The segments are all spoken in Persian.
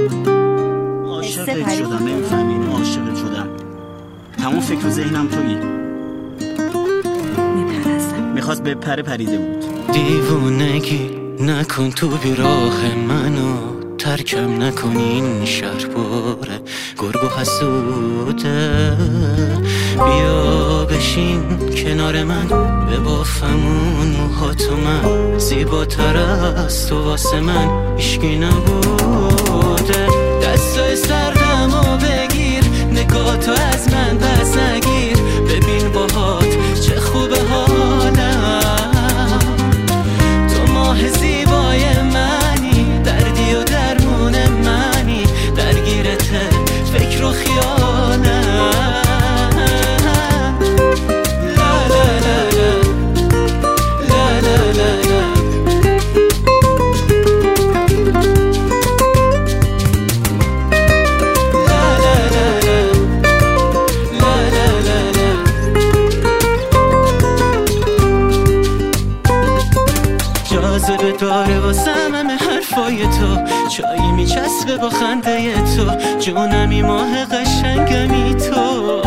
عاشقت شدم، نمیفهمین عاشقت شدم. تمام فکر و ذهنم تویی. میپرستم. میخواست به پریده بود. دیوونگی نکن تو بیراه منو، ترکم نکن این شهر باره گرگ و حسوده. بیا بشین کنار من، به بافمون موهاتو من، زیباتر از تو واسه من هیچکی نبوده. دستای سردمو بگیر، نگاهتو از من پس نگیر، ببین باهات چه خوبه حالم. تو ماه زیبای منی، دردی و درمون منی، درگیرته فکر و خیالم. جاذبه داره واسم همه حرفای تو، چایی میچسبه با خنده تو، جونمی ماه قشنگمی تو.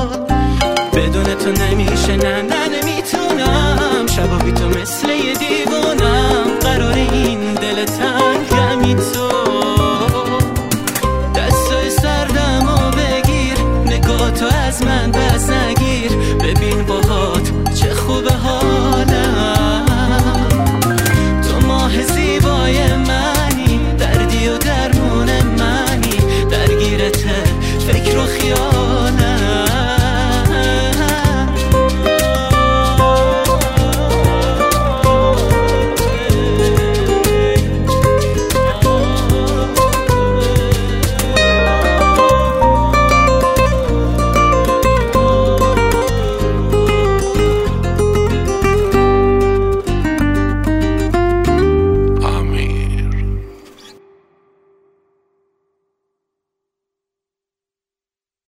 بدون تو نمیشه، نه نمیتونم، شبا بی تو مثل یه دیوانه